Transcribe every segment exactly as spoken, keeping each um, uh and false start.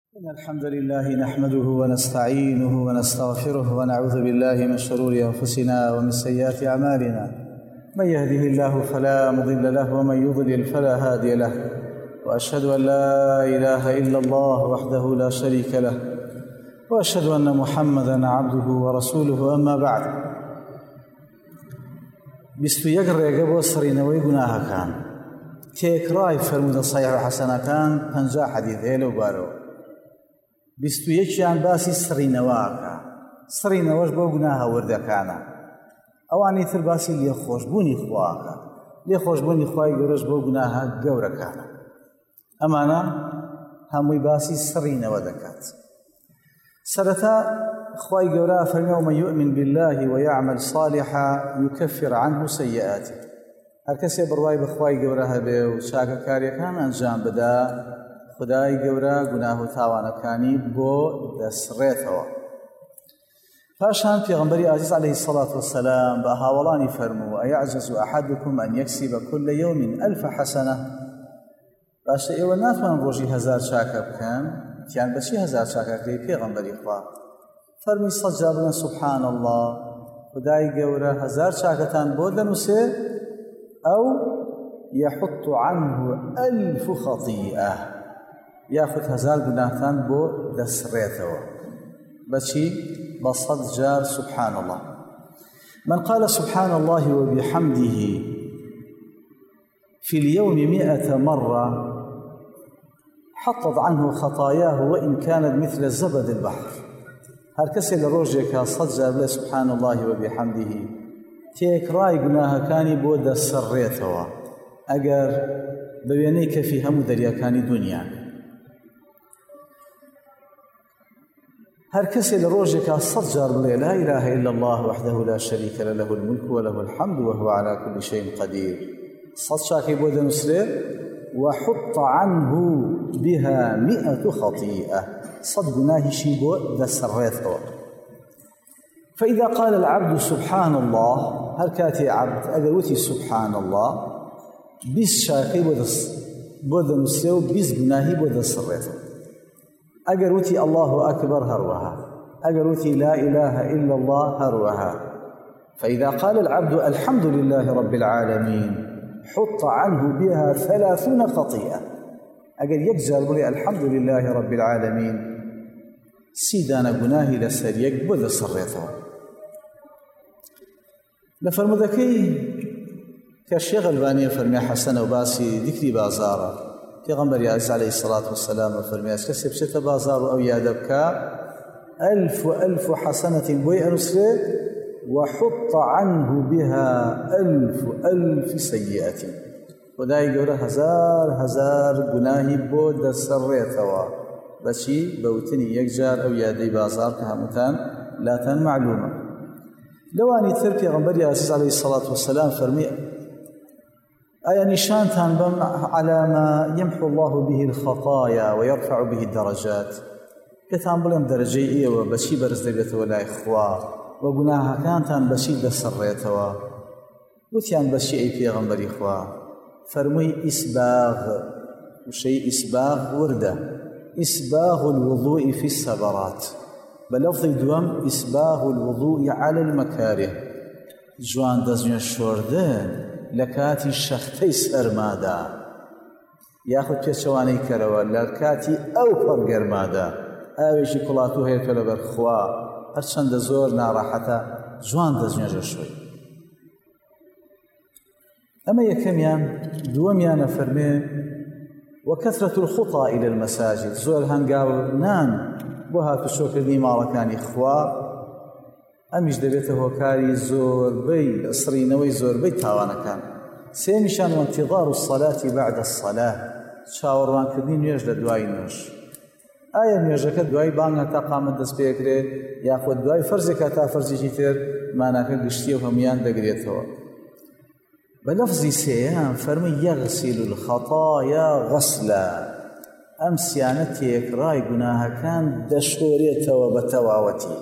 إن الحمد لله نحمده ونستعينه ونستغفره ونعوذ بالله من شرور أنفسنا ومن سيئات أعمالنا. من يهده الله فلا مضل له ومن يضلل فلا هادي له، وأشهد أن لا إله إلا الله وحده لا شريك له، وأشهد أن محمدًا عبده ورسوله. أما بعد، بیست و یەک ڕێگە بۆ سڕینەوەی گوناهەکان. تێکڕای فەرموودە سەحیح و حەسەنەکان پەنجا حەدیث هەیە لەو بارەوە. بیست و یەکیان باسی سڕینەوەکە. سڕینەوەش بۆ گوناهە وردەکانە. ئەوانی تر باسی لێخۆشبوونی خواکە. لێخۆشبوونی خوای گەورەش بۆ گوناهە گەورەکانە. ئەمانە هەمووی باسی سڕینەوە دەکات. سەرەتا خوای گەورە فەرمێ: ومن يؤمن بالله ويعمل صالحا يكفر عنه سيئاته. هەر کەسێ بڕوای بەخوای گەورە هەبێ و چاکەکاریەکان ئەنجام بدا، خدای گەورە گوناه و تاوانەکانی بۆ دەسڕێتەوە. پاشان پێغەمبەری عەزیز عەلەیهی السەڵاتو وەسەلام بە هاوڵانی فەرموو: ئەیەعجەز ئەحەدوکم ئەن یەکسیبە کل یەوم ئەلف حەسەنە. باشە ئێوە ناتوان ڕۆژی هەزار چاکە بکەن؟ تیان بەچی هەزار چاکەکەی پێغەمبەری خوا؟ فەرمی سەد جار بڵێن سوبحان الله، خدای گەورە هەزار چاکەتان بۆ دەنووسێ، ئەو یەحط عنه ئەلف خەطیئە، یاخود هەزار گوناهتان بۆ دەسڕێتەوە. بەچی؟ بە سەد جار سوبحان الله. من قال سبحان الله وبحمده في اليوم مئة مرة حطت عنه خطاياه وإن كانت مثل زبد البحر. هەر کەسێ لە ڕۆژێکە سەد جار بڵێ سبحان الله وبحمده، تێکڕای گوناهەکانی بۆ دەسڕێتەوە، ئەگەر بە وێنەی کەفی هەموو دەریاکانی دنیا. هەر کەسێ لە ڕۆژێکە سەد جار بڵێ لا إله إلا الله وحده لا شريك له له الملك وله الحمد وهو على كل شيء قدير، سەد چاکەی بۆ دەنووسرێ، وحط عنه بها مئة خطيئة، صد گوناهیشی بۆ دەسڕێتەوە. فإذا قال العبد سبحان الله، هەر کاتێ عبد ئەگەر وتی سبحان الله، بیست چاکەی بۆ دەنووسرێ و بیست گوناهی بۆ دەسڕێتەوە. ئەگەر وتی الله أكبر هەروەها، ئەگەر وتی لا إله إلا الله هەروەها. فإذا قال العبد الحمد لله رب العالمين حط عنه بها ثلاثون خطيئة. ئەگەر یەک جار بڵێ الحمد لله رب العالمين، سی دانە گوناهی لەسەر یەک بۆ دەسڕێتەوە. لە فەرمودەکەی کە شێخ ئەلبانی فەرمێ حەسەنە و باسی دیکری بازاڕە، پێغەمبەری عەزیز عەلەیهی السەڵاتو وەسەلام فەرمێ کەسێ بچێتە بازاڕ و ئەو یادە بکە، ئەلف و ئەلف و حەسەنەتین بۆی ئەنووسرێ، وحط عنه بها ألف ألف سيئة. خدای گەورە هەزار هەزار گوناهی بۆ دەسڕێتەوە. بەچی؟ بەوتنی یەک جار ئەو یادەی بازار کە هەمووتان لاتان معلومە. لەوانی تر پێغەمبەری عەزیز عەلەیهی السەڵاتو وەسەلام فەرمی: ئایا نیشانتان بەم عەلا ما يمحو الله به الخطايا ويرفع به الدرجات، پێتان بڵێم دەرەجەی ئێوە بەچی بەرز دەبێتەوە لای خوا و گوناهەکانتان بەچی دەسڕێتەوە؟ وتیان بەچی ئەی پێغەمبەری خوا؟ فەرمووی ئیسباغ، وشەی ئیسباغ وردە، ئیسباغ الوضوء في السەبەڕات. بەلەفظی دووەم ئیسباغ الوضوء على المەکارێ، جوان دەستنوێ شۆردن لە کاتی شەختەی سەرمادا، یاخود پێچەوانەی کەرەوە لە کاتی ئەو پڕگەرمادا. ئاوێکی کوڵاتوو هەیە کە لەبەر خوا هەرچەندە زۆر ناڕەحەتە، جوان دەستنوێژە شوی. ئەمە یەکەمیان. دووەمیانە فەرمێ: وكثرة الخطى إلى المساجد، زۆر هەنگاونان بۆ هاتوچۆکردنی ماڵەکانی خوا، ئەمیش دەبێتە هۆکاری زۆربەی سڕینەوەی زۆربەی تاوانەکان. سێمیشان وانتظار الصلاة بعد الصلاة، چاوەڕوانکردنی نوێژ لە دوای نوێژ. ئایا نوێژەکە دوای بانگ هەتا قامەت دەست پێکرێت، یاخود دوای فەرزێک هەتا فەرزێکی تر ماناکە گشتی و هەمویان دەگرێتەوە. بلفظی سێیان فەرمی یەغسیل الخەطایا غەسلا، ئەم سیانە تێکڕای گوناهەکان دەشۆرێتەوە بە تەواوەتی.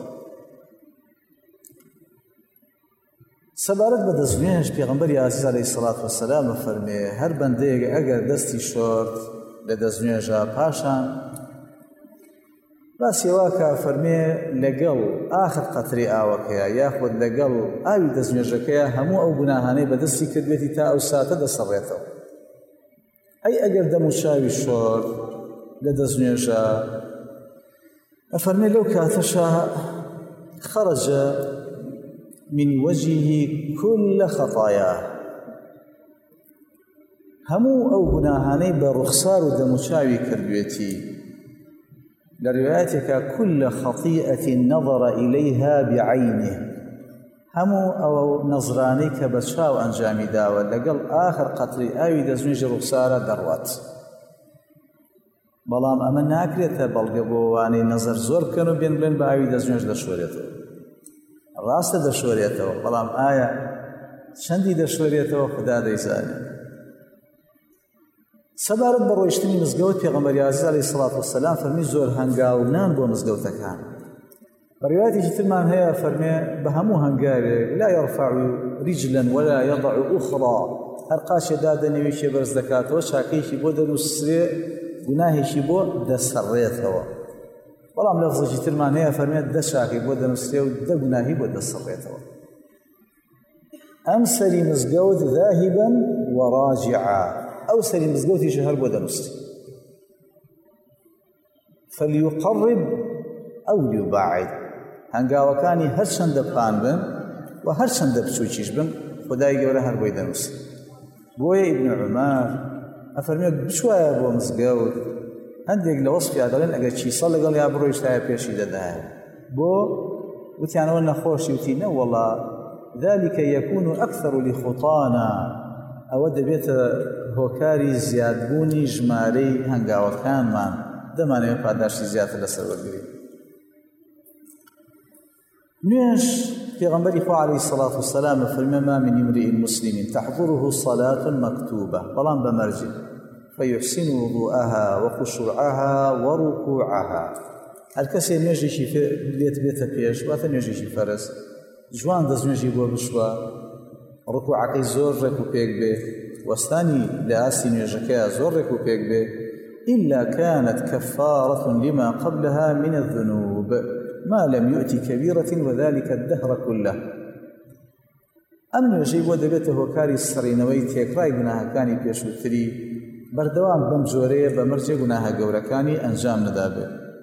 سەبارەت بە دەستنوێژ پێغەمبەری عەزیز عەلەیهی السەڵاتو وەسەلام فەرمێ هەر بەندەیەک ئەگەر دەستی شۆرد لە دەستنوێژە پاشان باسی واکە فەرمێ لەگەڵ ئاخر قەتری ئاوەکەیە یاخود لەگەڵ ئاوی دەستنوێژەکەیە هەموو ئەو گوناهانەی بەدەستی کردوێتی تا ئەو ساتە دەسەڕێتەوە. ئەی ئەگەر دەموچاوی شۆر لە دەستنوێژە ئەفەرمێ لەو کاتەشە خەرەجە من وجهه كل خطاياه هەموو ئەو گوناهانەی بە ڕوخسار و دەموچاوی کردوێتی لە ڕوايەتێکە كل خطيئة نظر إليها بعينه هەموو ئەو نەزرانەی کە بە چاو ئەنجامی داوە لەگەڵ ئاخر قەتری ئاوی دەستنوێژی ڕوخسارە دەڕوات. بەڵام ئەمە ناکرێتە بەڵگە بۆ وانەی نەزەر زۆر بکەن و بێن بڵێن بە ئاوی دەستنوێژ دەشۆرێتەوە. ڕاستە دەشۆرێتەوە، بەڵام ئایا چەندی دەشۆرێتەوە خوددا دەیزانێت. سەبارەت بە ڕۆیشتنی مزگەوت پێغەمبەری عەزیز عەلەیهی سەڵات وەسەلام فەرمی زۆر هەنگاونان بۆ مزگەوتەکان. بە ڕیوایەتێکی ترمان هەیە فەرمێ بە هەموو هەنگاوێک لا يرفع رجلا ولا يضع أخرى هەر قاچێ دادەنێوێکێ بەرز دەکاتەوە چاکەیەکی بۆ دەنووسرێ گوناهێکی بۆ دەسەڕێتەوە. بەڵام لەفزێکی ترمان هەیە فەرمێ دە چاکەی بۆ دەنووسرێ و دە گوناهی بۆ دەسەڕێتەوە. ئەم سەری مزگەوت ذاهبا وراجعا ئەو سەری مزگەوتیشە هەر بۆ دەنووسری. فليقرب ئەو ليباعد هەنگاوەکانی هەرچەندە پان بن و هەرچەندە بچووکیش بن خودای گەورە هەر بۆی دەنووسی. بۆیە ئیبن عومەر ئەفەرمێت بچوایە بۆ مزگەوت هەندێک لە وەسفیا دەڵێن ئەگەر چیسە لەگەڵ یا بڕۆیشتایە پێشی دەدایە بۆ وتیانەوە نەخۆشی وتی نە وەڵا ذلك يكون أكثر لخطانا ئەوە دەبێتە هۆکاری زیادبوونی ژمارەی هەنگاوەکانمان دەمانەوێت پاداشتی زیاتر لەسەر وەرگرین. نوێژ پێغەمبەری خوا عەلەیهی سەڵات وەسەلام فەرمێ ما من امرئ مسلم تحضره صلاة مكتوبة بەڵام بەمەرجێ فيحسن وضوءها وخشوعها وركوعها هەر کەسێ نوێژێکی لێت بێتە پێش واتە نوێژێکی فەرز جوان دەستنوێژی بۆ بشوە ڕکوعەکەی زۆر ڕێک و پێک بێ وەستانی لە ئاستی نوێژەکەیە زۆر ڕێک و پێک بێ إلا كانت كفارة لما قبلها من الذنوب ما لم يؤتي كبيرة وذلك الدهر كله. ئەم نوێژەی بۆ دەبێتە هۆکاری سڕینەوەی تێکڕای گوناهەکانی پێشووتری بەردەوام بەم جۆرەیە بە مەرجێ گوناهە گەورەکانی ئەنجام نەدابێ.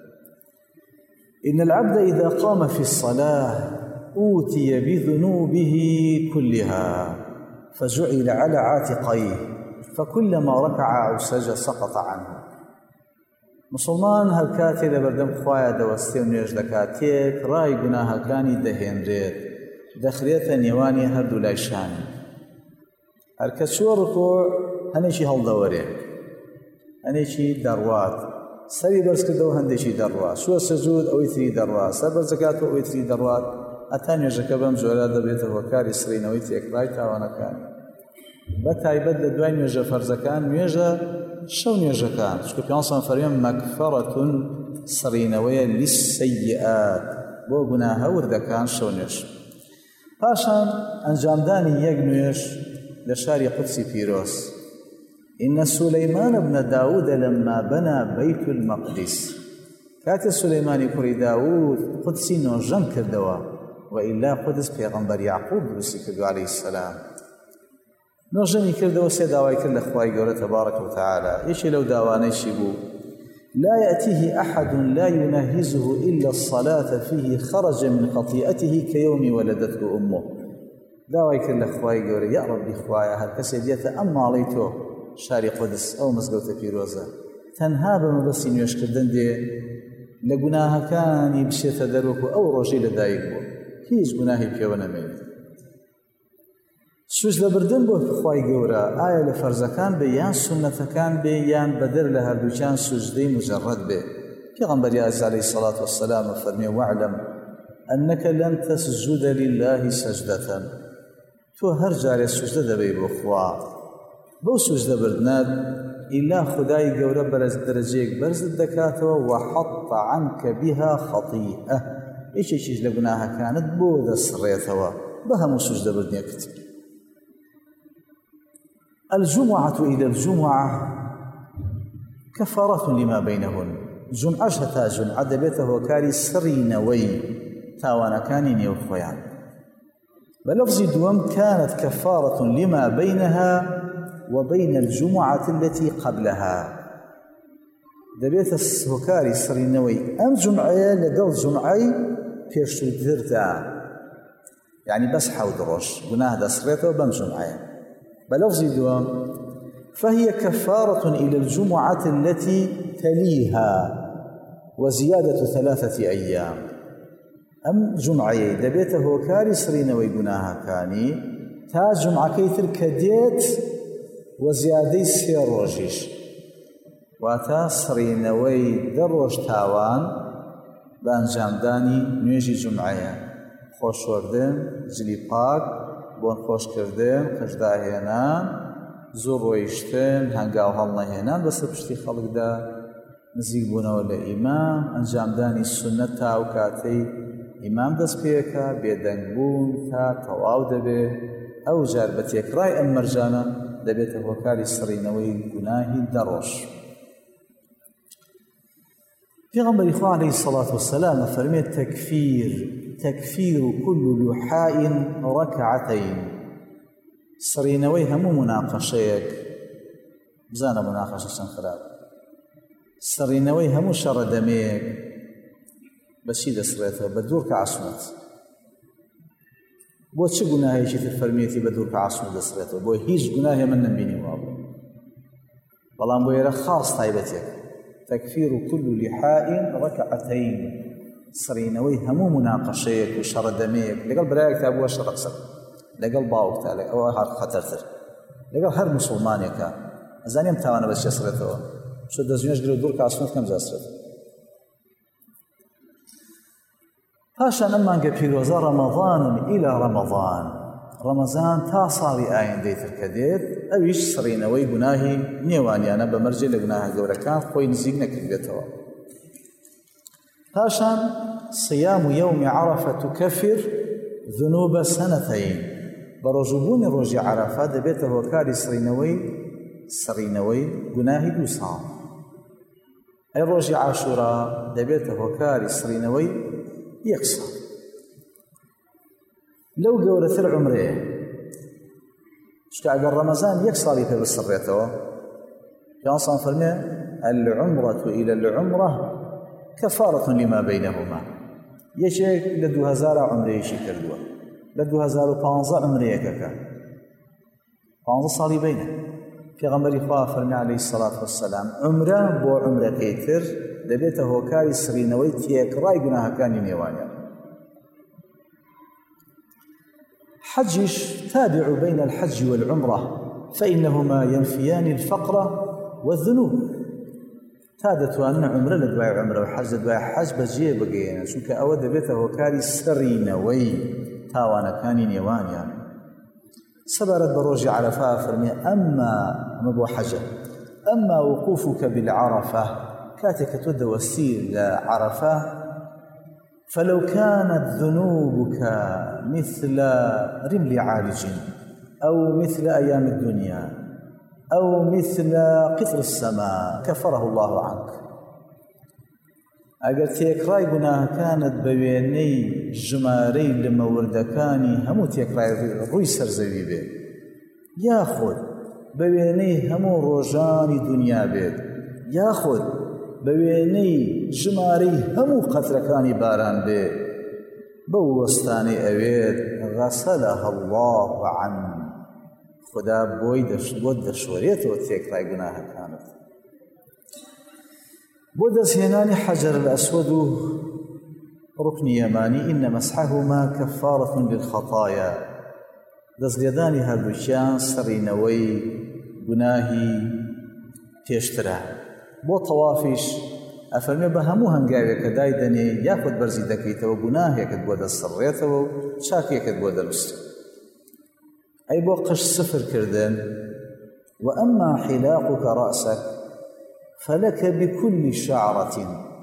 إن العبد إذا قام في الصلاة أوتي بذنوبه كلها فجعل على عاتقيه فكلما ركع أو سجد سقط عنه. مسلمان هەر کاتێ لە بەردەم خوایە دەوەستێ و نوێژ دەکات تێکڕای گوناهەکانی دەهێنرێت دەخرێتە نێوانی هەردوو لای شانی. هەر کە چووە ڕکوع هەنێکی هەڵدەوەرێ هەنێکی دەڕوات سەری بەرز کردەوە هەندێکی دەڕوات چووە سەجود ئەوەی تری دەڕوات سەر بەرز دەکاتەوە ئەوەی تری دەڕوات ئەتا نوێژەکە بەم جۆرە دەبێتە هۆکاری سڕینەوەی تێکڕای تاوانەکان. بە تایبەت لە دوای نوێژە فەرزەکان نوێژە شەو نوێژەکان چونکە پێغەمبەر فەرمێ مەغفەرەتون سڕینەوەیە لیسسەیئات بۆ گوناهە وردەکان شەو نوێژ. پاشان ئەنجامدانی یەک نوێژ لە شاری قودسی پیرۆز. إن سليمان بن داود لما بنى بيت المقدس کاتێ سولەیمانی کوڕی داود قودسی نۆژەم کردەوە وئیلا قودس پێغەمبەر یعقوب دروستی کردو عەلەیهی سەلام. نۆژەمی کردەوە سێ داوای کرد لە خوای گەورە تەبارەکە وتەعالە. یەکێ لەو داوانەیشی بوو لا يأتيه أحد لا يناهزه إلا الصلاة فيه خرج من خطيئته كيوم ولدته أمه. داوای کرد لە خوای گەورە یا ڕەبی خوایە هەر کەسێ دێتە ئەم ماڵەی تۆ شاری قودس ئەو مزگەوتە پیرۆزە تەنها بە مەبەستی نوێژکردن دێ لە گوناهەکانی بچێتە دەرۆکو ئەو ڕۆژەی لەدایک بووە هیچ گوناهی پێوە نەمێنێت. سوز لەبردن بۆ خوای گەورە ئایا لە فەرزەکان بێ یان سونەتەکان بێ یان بەدەر لە هەردووچیان سوزدەی مجەڕەد بێ. پێغەمبەری عەزیز عەلەیهی سەڵات وەسەلام فەرمێ واعلم أنك لن تسجد لله سجدة تۆ هەر جارێ سوزدە دەبەی بۆ خوا بۆ سوزدە بردنات ئیلا خودای گەورە بەرز دەرەجەیەک بەرزت دەکاتەوە وحەط عنك بها خەطیئە یەکێکیش لە گوناهەکانت بۆ دەسڕێتەوە بە هەموو سوزدە بردنێکت. الجمعة إلى الجمعة كفارة لما بينهن جمعەش هەتا جمعە دەبێتە هۆکاری سڕینەوەی تاوانەکانی نێو خۆیان. بە لەفزی دووەم كانت كفارة لما بينها وبين الجمعة التي قبلها دەبێتە هۆکاری سڕینەوەی ئەم جمعەیە لەگەڵ جمعەی پێشووتردا، یعنی بەس حەوت ڕۆژ گوناه دەسڕێتەوە بەم جمعەیە. بە لەفزی دووەم فهي كفارة إلى الجمعة التي تليها وزيادة ثلاثة أيام. أم جمعەیە دەبێتە هۆکاری سڕینەوەی گوناهەکانی تا جمعەکەی تر کە دێت و زیادەی سێ ڕۆژیش، واتە سڕینەوەی دە ڕۆژ تاوان بە ئەنجامدانی نوێژی جمعەیە، خۆشوەردن، جلی پاک، بۆن خۆشکردن، قژداهێنان، زوو ڕۆیشتن، هەنگاو هەڵنەهێنان بەسەر پشتی خەڵکدا، نزیک بوونەوە لە ئیمام، ئەنجامدانی سونەت تا ئەو کاتەی ئیمام دەست پێەکە، بێدەنگ بوون تا تەواو دەبێت. ئەو جار بە تێکڕای ئەم مەرجانە دەبێتە هۆکاری سڕینەوەی گوناهی دە ڕۆژ. پێغەمبەری خوا عەلەیهی السەڵاتو وەسەلام فەرمێت تەکفیر تەکفیر كل لحاء ركعتين. سڕینەوەی هەموو مناقەشەیەک، بزانە مناقەشە چەند خراپ، سڕینەوەی هەموو شەڕەدەمەیەک بەچی دەسڕێتەوە؟ بە دوور کە عەسومەت. بۆ چ گوناهێکی تر فەرمیێتی بە دوور کە عەسومەت دەسڕێتەوە؟ بۆ هیچ گوناهێ من نەمبینی وابوو، بەڵام بۆ ئێرە خاص تایبەتێک. تەکفیر كل لحاء ركعتين، سڕینەوەی هەموو مناقەشەیەک و شەڕەدەمەیەک لەگەڵ برایەکتا بووە شەڕە قسە، لەگەڵ باوکتا، ئەوە هەر خەتەرتر، لەگەڵ هەر موسڵمانێکە. ئەزانیم تاوانە بەچی دەسڕێتەوە، چۆ دەستنوێژ گرێ دوور کە عەسومەت کەم جاسرێت. پاشان ئەم مانگە پیرۆزە ڕەمەضان ئیلا ڕەمەضان، ڕەمەزان تا ساڵی ئایندەی تر کە دێت، ئەویش سڕینەوەی گوناهی نێوانیانە بە مەرجێ لە گوناهە گەورەکان خۆی نزیک نەکردێتەوە. پاشان صيام يوم عرفة تكفر ذنوب سنتين، بە ڕۆژوبوونی ڕۆژی عەرەفە دەبێتە هۆکاری سڕینەوەی سڕینەوەی گوناهی دوو ساڵ. ئەی ڕۆژی عاشورا دەبێتە هۆکاری سڕینەوەی یەک ساڵ. لەو گەورەتر عومرەیە، چکە ئەگەر ڕەمەزان یەک ساڵی پێ بسڕێتەوە، پیامبەر فەرمێ العمرة إلى العمرة كفارة لما بينهما. یەکێک لە دوو هەزار عومرەیەشی کردووە، لە دوو هەزار و پانزە عومرەیەکەکە، پانزە ساڵی بینە. پێغەمبەری خوا فەرمی عەلەیهی السەڵات وەسەلام عومرە بۆ عومرەکەی تر دەبێتە هۆکاری سڕینەوەی تێکڕای گوناهەکانی نێوانیان. حجش تابع بين الحج والعمرة فإنهما ينفيان الفقر والذنوب. تادتوان عمرة لدواء عمرة وحج لدواء حج بجيه بقينا چونك أو دبيته هۆکاری سڕینەوەی تاوانەکانی نێوانیان. سبرت بروج عرفة فرمي أما مبو حجة أما وقوفك بالعرفة كاتك تود وسيل عرفة فلو كانت ذنوبك مثل رمل عالج أو مثل أيام الدنيا أو مثل قطر السماء كفره الله عنك. ئەگەر تێکڕای گوناهەکانت بە وێنەی ژمارەی لە مەوردەکانی هەموو تێکڕای ڕووی سەرزەوی بێت، یاخود بە وێنەی هەموو ڕۆژانی دنیا بێت، یاخود بە وێنەی ژمارەی هەموو قەترەکانی باران بێت، بەو وەستانەی ئەوێت غەسەلەها الله عنك، خدا بۆی بۆت دەشۆرێتەوە تێکڕای گوناهەکانت. بۆ دەستهێنانی حەجەر الأسود و ڕوکنی یەمانی إن مسحهما كفارة للخطايا، دەستلێدانی هەردووکیان سڕینەوەی گوناهی پێشترە. بۆ تەوافیش ئەفەرمێ بە هەموو هەنگاوێکە دایدەنێ یاخود بەرزی دەکەیتەوە گوناهێکت بۆ دەسڕێتەوە و چاکێکت بۆ دەنووسێت. أي بوقش صفر كردن. وأما حلاقك رأسك فلك بكل شعرة،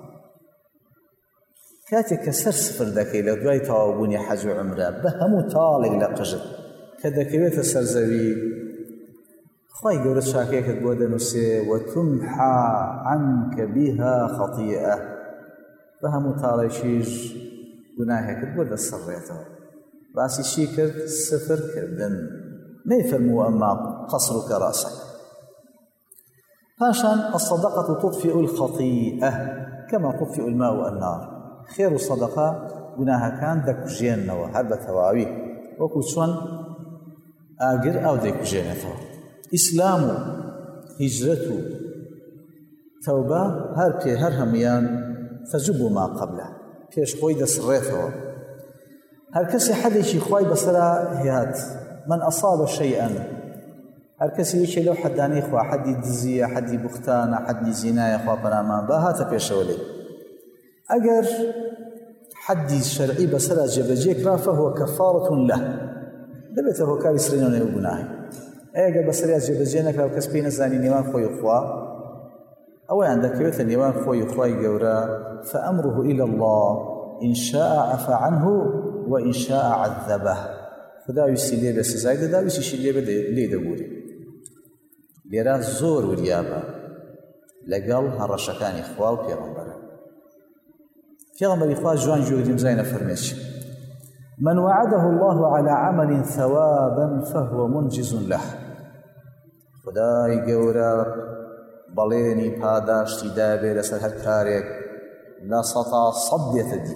كاتك سر صفر دكي لو دوای تاوبوني حج وعمره بهمو طالق لقجر كدكيويت سرزوي خی گەورە چاکەیەکت بۆ دەنووسێ وتمحى عنك بها خطيئة بە هەموو تاڵێکیش گوناهێکت بۆ دەسەڕێتەوە. باسی چی کرد؟ سفرکردن. نەیفەرموو ئەمما قەسرك راسك. پاشان الصدقة تطفئ الخطيئة كما تطفئ الماء النار. خێر و سەدەقە گوناهەکان دەکوژێننەوە هەر بە تەواوی، وەکو چۆن ئاگر ئاو دەیکوژێنێتەوە. ئیسلام و هیجرەت و تەوبە هەر پێ هەر هەمویان تەجب ما قبله پێش خۆی دەسڕێتەوە. هەر کەسێ حەدێکی خوای بەسەرا هات من ئەصابە شەیئەن، هەر کەسی یەکێ لەو حەدانەی خوا حەدی دزیە، حەدی بوختانە، حەدی زینایە، خوا پەنامان با هاتە پێشەوە لێ. ئەگەر حەدی شەرعی بەسەرا جێبەجێ کرا فەهوە کەفارەة له، دەبێتە هۆکاری سرێنەوە نێو گوناهی. ئەگەر بەسەریا جێبەجێ نەکرا و کەس پێی نەزانی نێوان خۆی و خوا، ئەوەیان دەکەوێتە نێوان خۆی و خوای گەورە فەئەمره إلى الله إن شاء عفا عنه وإن شاء عذبه. خدا ویستی لێ بە سزای دەدا، ویستیشی لێ بە لێ دەبووری. لێرە زۆر وریابە لەگەڵ هەڕەشەکانی خوا و پێغەمبەرە. پێغەمبەری خوا جوان جوێگریم زاینە فەرمێچی من وعده الله على عمل ثوابا فهو منجز له. خدای گەورە بەڵێنی پاداشتی دابێ لەسەر هەر کارێک لە سەتا سەد دێتە دی،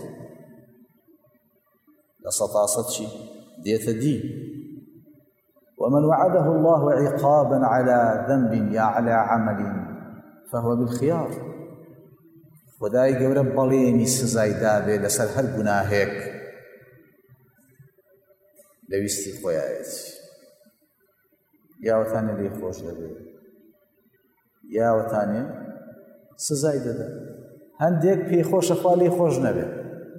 لە سەتا سەد چی دێتە دی. ومن وعده الله عقابا على ذنب يا على عمل فهو بالخيار. خدای گەورە بەڵێنی سزای دابێ لەسەر هەر گوناهێک لەویستی خۆیایەتی، یاوەتانێ لێی خۆش دەبێت یاوەتانێ سزای دەدا. هەندێک پێی خۆشە خوا لێی خۆش نەبێت،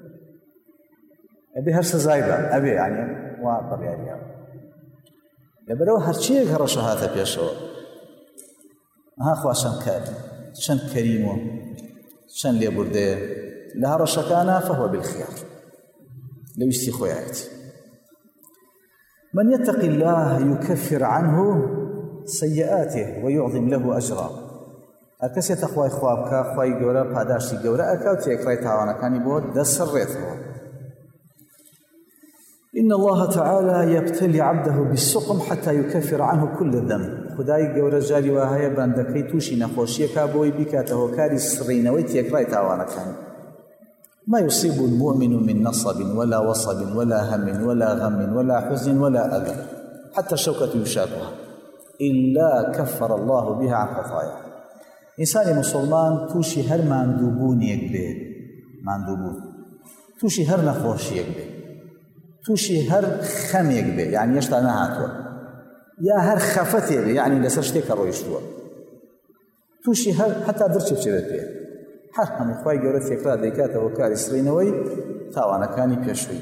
ئەبێ هەر سزای بە ئەبێ یعنی وا بڕیاریە. لەبەرەوە هەرچیەک هەڕەشە هاتە پێشەوە ئەها خوا چەند کار چەند کەریمە چەند لێبوردەیە لە هەڕەشەکانە فەهوە بالخیار لەویستی خۆیایەتی. من يتق الله يكفر عنه سيئاته ويعظم له أجرا. هەرکەسێ تەخوای خوا بکە خوای گەورە پاداشتی گەورە ئەکا و تێکڕای تاوانەکانی بۆ دەسەڕێتەوە. إن الله تعالى يبتلي عبده بالسقم حتى يكفر عنه كل ذنب. خدای گەورە جاری وا هەیە بەندەکەی تووشی نەخۆشیەکە بۆی بیکاتە هۆکاری سڕینەوەی تێکڕای تاوانەکانی. ما يصيب المؤمن من نصب ولا وصب ولا هم ولا غم ولا حزن ولا أذى حتى الشوكة يشاكها إلا كفر الله بها عن خطاياه. إنسان مسلمان توشي هر ماندوبون يكبه ماندوبون توشي هر نخوش يكبه توشي هر خم يكبه يعني يشتع نهاتوا يا هر خفت يكبه يعني لسرشتك رويشتوا توشي هر حتى درش بشبت به هر هەمی خوای گەورە تێکرا دەیکاتەوە کاری سڕینەوەی تاوانەکانی پێشووی.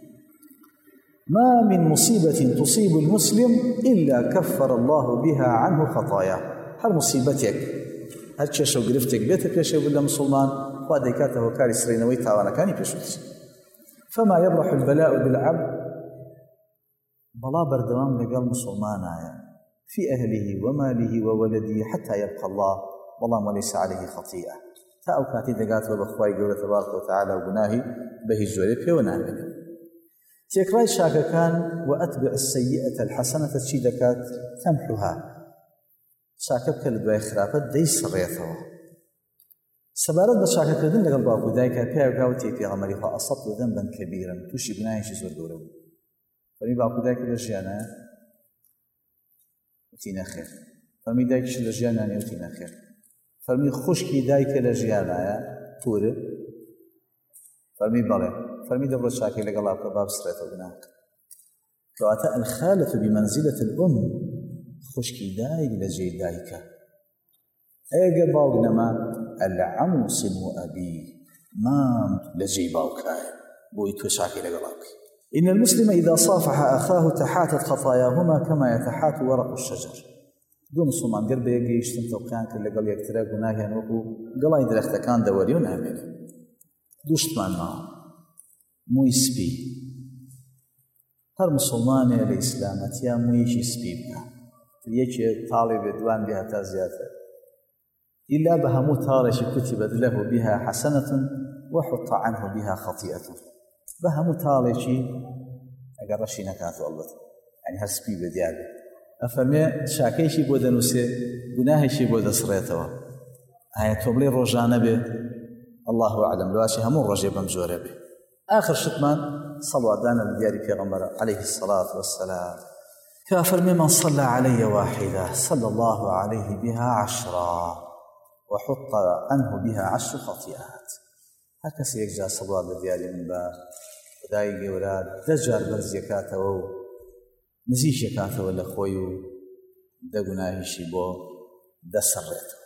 ما من مصيبة تصيب المسلم إلا كفر الله بها عنه خطاياه. هر مصیبەتێک هەر کێشە و گرفتێک بێتە پێشەوە لە مسلمان خوا دەیکاتەوە کاری سڕینەوەی تاوانەکانی پێشووی. فما يبرح البلاء بالعبد بەڵا بەردەوام لەگەڵ مسلمانایە في أهله وماله وولده حتى يبقى الله والله وليس عليه خطيئة. تا ئەو کاتی دەگاتەوە بە خوای گەورە تەبارەکە وتەعالە و گوناهی بە هیچ جۆرێ پێوە نامێنێت. تێکڕای چاکەکان و ئەتبع السەیئەتە الحەسەنەتە چی دەکات؟ تەمحوها. چاکە بکە لە دوای خراپە دەیسڕێتەوە. سەبارەت بە چاکەکردن لەگەڵ باوکو دایکە پێیاگاوتی پێغەمبەری خوا ئەسەبت ذەنبەن کەبیرەن تووشی گوناهێکی زۆر گەورە بوو. فەرمی باوکو دایکە لە ژیانە وتی نەخێر، فەرمی دایکیش لە ژیانانێ وتی نەخێر، فەرمی خوشکی دایکە لە ژیانایە پورە، فەرمی بەڵێ، فەرمی دەبڕە چاکەی لەگەڵا بکە با بسڕێتەوە گوناهەکە. کەواتە الخالة بمنزلة الأم، خوشکی دایک لە جێی دایکە. ئەگەر باوک نەما العم صنو أبي، مام لە جێی باوکایە بۆی تۆ چاکەی لەگەڵا بکەی. إن المسلم إذا صافح أخاه تحاتت خطاياهما كما يتحات ورق الشجر. دوو مسلمان گەر بە یەکگەیشتن تەوقیان کرد لەگەڵ یەکترە گوناهیان وەکو گەڵای درەختەکان دەوەری و نامێنێ. دووشتمان ماوە مووی سپی. هەر مسلمانێ لە ئیسلامەتیا موویەکی سپی بکە يجي طالب دوان بها تازياتا إلا بهمو تارش كتبت له بها حسنة وحط عنه بها خطيئة بهمو تارشي أقر رشي نكاتو الله يعني هسبي بديابي أفرمي شاكيشي بودا نوسي قناهيشي بودا سريتوا هاي توبلي روجانا به الله أعلم لواشي همو رجي بمجورة به آخر شتمان صلوا دانا الدياري في غمر عليه الصلاة والسلام كافر ممن صلى علي واحدة صلى الله عليه بها عشرا وحط عنه بها عشر خطيئات هكذا يجزى صلوا الدياري من باب وداي قولاد دجار برزيكاته و نزيشكاته ولا خويو دقناهي شيبو دسرته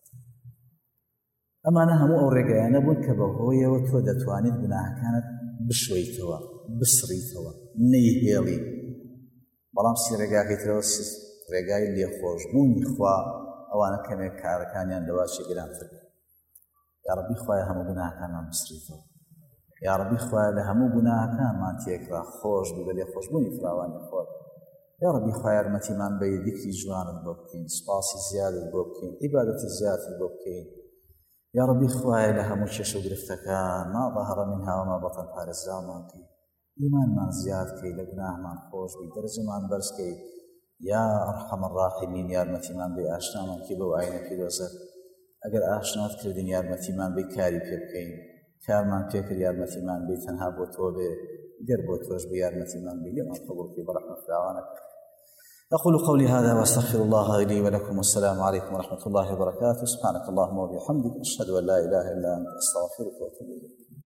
أما أنا همو أوريقا أنا بون كبهوية وتودة توانيت بناها كانت بشويتوا بسريتوا نيهيلي بلام سي رقاقي تلوسس رقاقي اللي خوش بوني خوا أوانا كمي كاركانيان دواشي قلان فرق يا ربي خوايا همو بناها كان بسريتوا يا ربي خوايا لهمو بناها كان ما تيكرا خوش بقلي خوش بوني فراواني خوش يا ربي خوايا رمتيمان بي ذكري جوان البوكين سباسي زيادة البوكين عبادة زيادة البوكين يا ربي خوايا لها مشش وقرفتكان ما ظهر منها وما بطن فارزا ماكي إيمان ما زيادكي لقناه ما نخوش بدرجة ما نبرسكي يا أرحم الراحمين يا رمتيمان بي آشنا من كيبو وعينك دوزر أقر آشنات كردين يا رمتيمان بي كاري بيبكين كارمان بيكر يا رمتيمان بي تنها بوتوبي قربو توج بي يا رمتيمان بي لما قبول في برحمة فراوانك أقول قولي هذا وأستغفر الله لي ولكم والسلام عليكم ورحمة الله وبركاته سبحانك اللهم وبحمدك أشهد أن لا إله إلا أنت أستغفرك وأتوب إليك.